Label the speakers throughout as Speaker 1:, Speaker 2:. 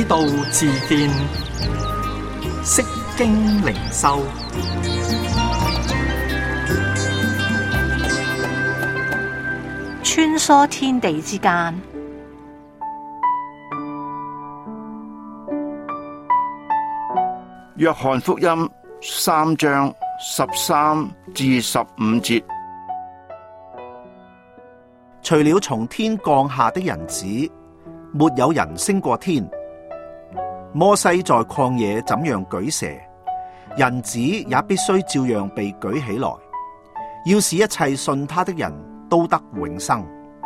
Speaker 1: 道自見，釋經靈修，
Speaker 2: 穿梭天地之間。
Speaker 3: 約翰福音3章13至15節，
Speaker 4: 除了從天降下的人子，沒有人升過天。摩西在曠野怎樣舉蛇，人子也必須照樣被舉起來，要使一切信他的人都得永生。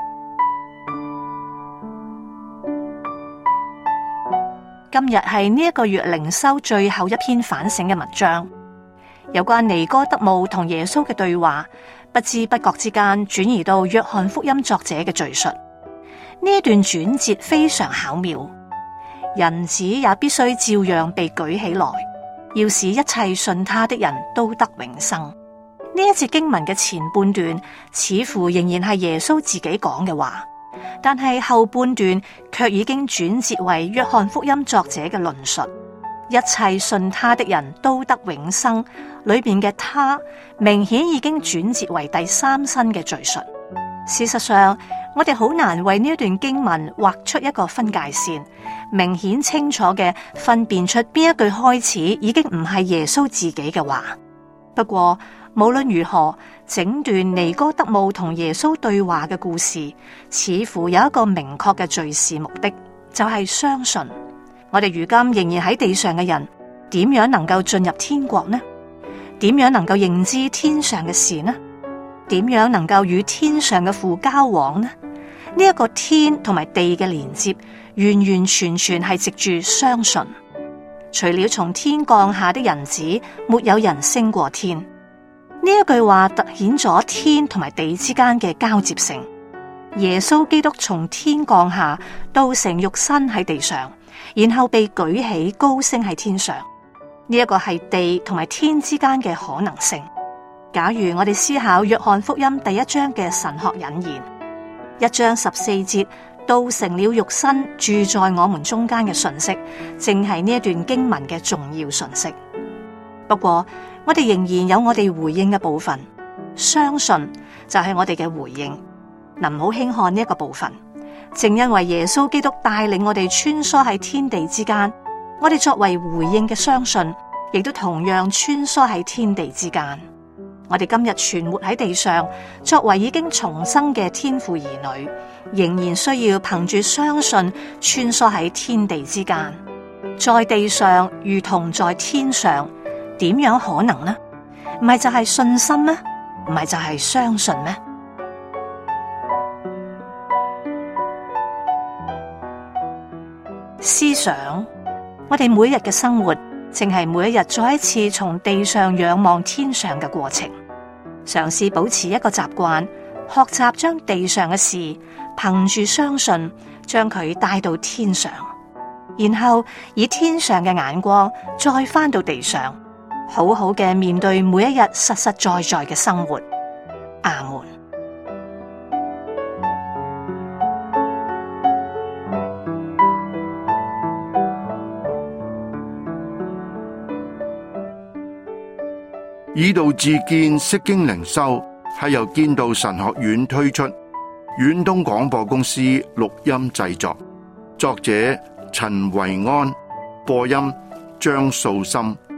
Speaker 2: 今日係呢一個月靈修最後一篇反省嘅文章，有關尼哥德慕同耶穌嘅對話，不知不覺之間轉移到約翰福音作者嘅敘述。呢一段轉折非常巧妙，人子也必須照樣被舉起來，要使一切信他的人都得永生。呢一節經文嘅前半段似乎仍然係耶穌自己講嘅話，但係後半段卻已經轉折為約翰福音作者嘅論述。一切信他的人都得永生，裏邊嘅他明顯已經轉折為第三身嘅敘述。事實上，我哋好難為呢一段經文畫出一個分界線，明顯清楚嘅分辨出邊一句開始已經唔係耶穌自己嘅話。不過無論如何，整段尼哥德慕同耶穌對話嘅故事，似乎有一個明確嘅敘事目的，就係相信。我哋如今仍然喺地上嘅人，點樣能夠進入天國呢？點樣能夠認知天上嘅事呢？點樣能夠與天上嘅父交往呢？呢一個天同埋地嘅連接，完完全全係藉住相信。除了從天降下的人子，沒有人升過天。呢一句話凸顯咗天同埋地之間嘅交接性。耶穌基督從天降下，道成肉身喺地上，然後被舉起高升喺天上。呢一個係地同埋天之間嘅可能性。假如我哋思考約翰福音第1章嘅神學引言，1章14節，道成了肉身住在我們中間嘅訊息，正係呢一段經文嘅重要訊息。不過我哋仍然有我哋回應嘅部分，相信就係我哋嘅回應。唔好輕看呢一個部分。正因為耶穌基督帶領我哋穿梭喺天地之間，我哋作為回應嘅相信，亦都同樣穿梭喺天地之間。我哋今日存活喺地上，作為已經重生嘅天父兒女，仍然需要憑住相信穿梭喺天地之間。在地上如同在天上，點樣可能呢？唔係就係信心咩？唔係就係相信咩？思想，我哋每日嘅生活，正係每一日再一次從地上仰望天上嘅過程。嘗試保持一個習慣，學習將地上嘅事憑住相信，將佢帶到天上，然後以天上嘅眼光再返到地上，好好嘅面對每一日實實在在嘅生活。阿門。
Speaker 3: 以道自見，釋經靈修係由建道神學院推出，遠東廣播公司錄音製作，作者陳維安，播音張素心。